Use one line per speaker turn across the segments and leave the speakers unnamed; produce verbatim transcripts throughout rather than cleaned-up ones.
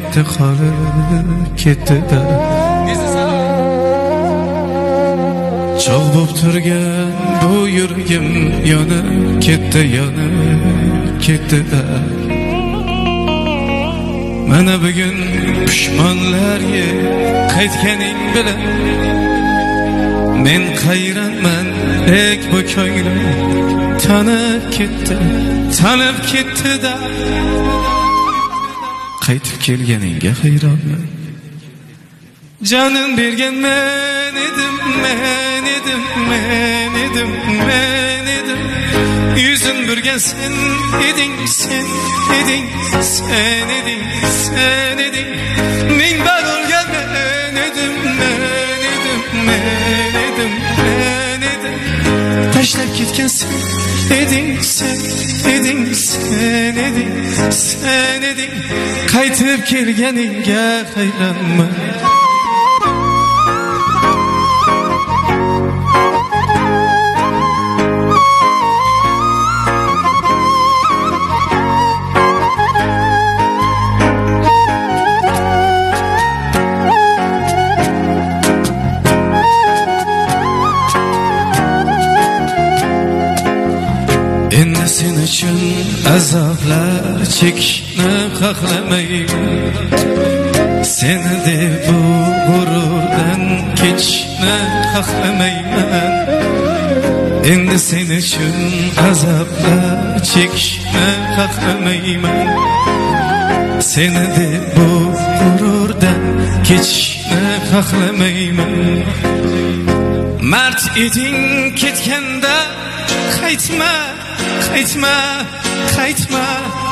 ketdi qolib ketdi-da. Cho'g' bo'p turgan bu yuragim yonib ketdi, yonib ketdi-da. Mana bugun pushmonlarga qaytganing bilan men qayranman, ek bu ko'nglim tanib ketdi, tanib ketdi-da. Qaytib kelganingga hayronman. Jonim bergan men edim, men edim, men edim, men edim. Yüzün burgan sen eding, sen eding, sen eding, sen eding. Ming bar olgan men edim, men edim, men edim, men edim. Tashlab ketgan sen eding, sen eding, sen eding, sen eding. Qaytib kelganingga hayronman. Endi sen uchun azoblar chekishni xohlamayman. Seni deb bu g'ururdan kechishni xohlamayman. Endi sen uchun azoblar chekishni xohlamayman. Seni deb bu g'ururdan kechishni xohlamayman. Mard eding ketganda qaytma, qaytma, qaytma.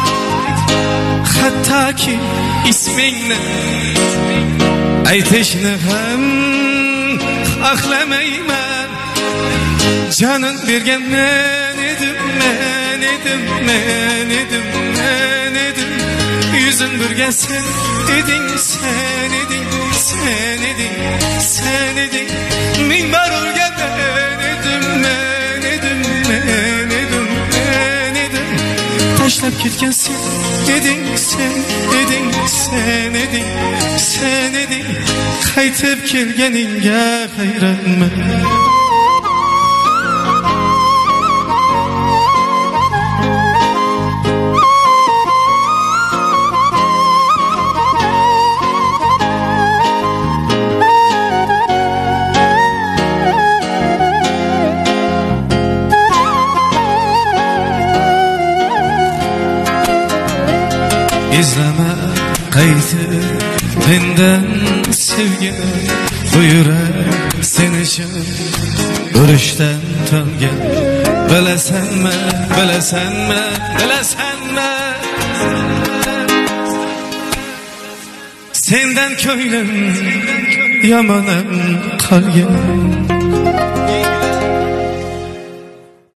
Hattoki ismingni aytishni ham xohlamayman. Jonim bergan men edim, men edim, men edim, men edim. Yuzin burgan sen eding, sen eding, sen eding, sen eding. Ming bar urgan men edim, men edim, men edim, men edim. Tashlab ketgan sen eding, sen eding, sen eding, sen eding. Qaytib kelganingga hayronman. İzleme qaytib mendan sevgan bu yurak sen uchun urushdan tongan. Bilasanmi, bilasanmi, bilasanmi? Sendan ko'nglim yomonam qolgan.